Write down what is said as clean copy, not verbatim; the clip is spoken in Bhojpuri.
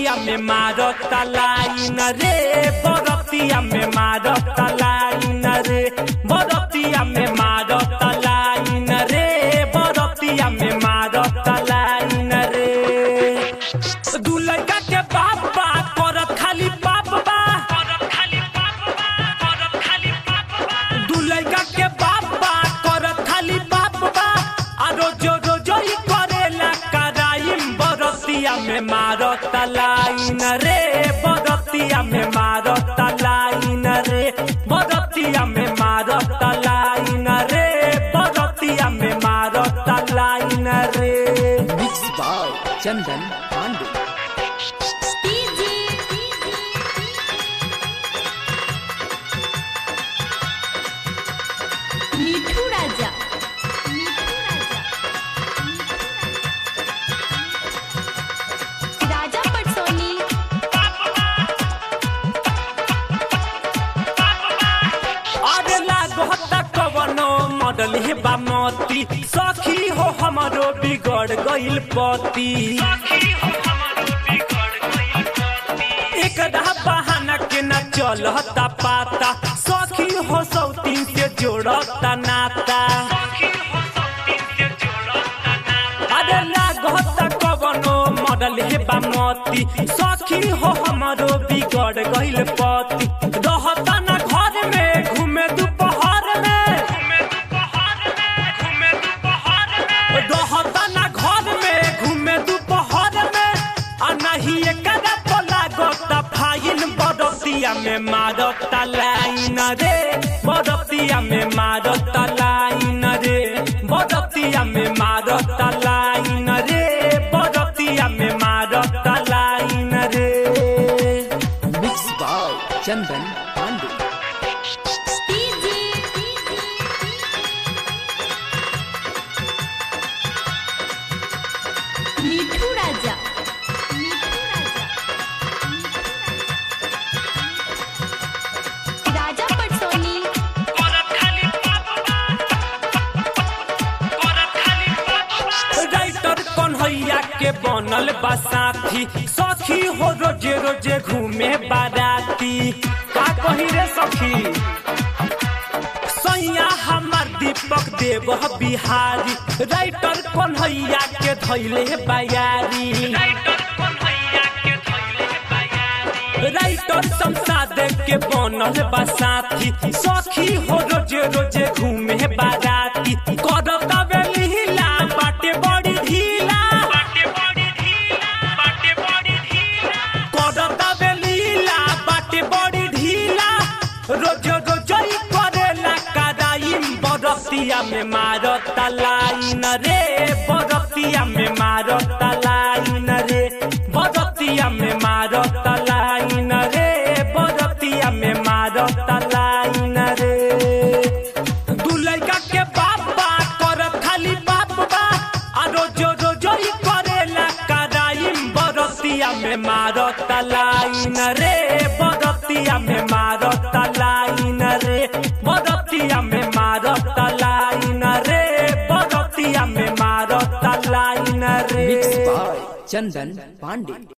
बरतिया में मारत लाइन रे, बरतिया में मारत लाइन रे, बरतिया में मारत लाइन रे, बरतिया में मारत लाइन रे। दू लड़का के बाप बा करत खाली बाप बा, दू लड़का के बाप बा करत खाली बाप बा, आ रोजो रोजो ही करेला कराइम बरतिया में मारत लाइन रे, बरतिया में मारत लाइन रे, बरतिया में मारत लाइन रे, बरतिया में मारत लाइन रे। Mix by Chandan Pandey. मिठू राजा, राजा पटसोनी। अरे लागता कवनो मॉडल हे बामती, सखी हो हमारो बिगड़ गइल पति। एक बहाना के न चलता पाता, सखी हो सौतीन से जोड़ता नाता। अरे लागता कवनो मॉडल हे बामती, सखी हो हमारो बिगड़ गइल पति। रहता ना घर में घूमे दोपहर में, रहता ना घर में घूमे दोपहर में, आ नहीं एकरा तो लागता फाइन बरतिया में मारत लाइन रे, बरतिया में मारत लाइन रे, बरतिया में मारत लाइन रे, बरतिया में मारत लाइन रे। Mix by Chandan Pandey. Mithu Raja, Raja Patsoni. Writer Kanhaiya के बनल बा साथी, सखी हो रोजे रोजे घूमे बाराती। का कही रे सखी, सैया हमार दीपक देव बिहारी, राइटर कन्हैया के धैले बयारी। राइटर संसाद के बनल बा साथी, सखी हो रोजे रोजे घूमे बाराती। करता बेलीला बाटे बड़ी ढीला, करता बेलीला बाटे बड़ी ढीला, रोज रोज ही करेला कराइम बरतिया में मारत लाइन रे, बरतिया में मारत लाइन रे, बरतिया में मारत लाइन रे, बरतिया में मारत लाइन रे। दू लड़का के बाप बा करत खाली बाप बा, आ रोजो रोजो ही करेला कराइम बरतिया में मारत लाइन रे, बरतिया में मारत लाइन रे, बरतिया में मारत लाइन रे, बरतिया में मारत लाइन रे। Mix by Chandan Pandey.